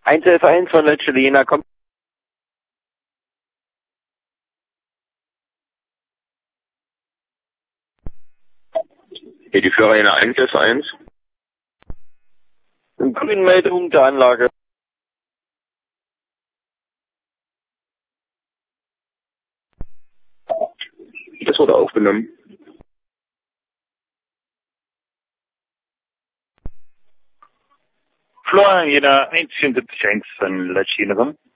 111 von der Chilena kommt. Hier die Führerlinie 111. Grünmeldung der Anlage. Das wurde aufgenommen. Florian, jeder 174 von La China.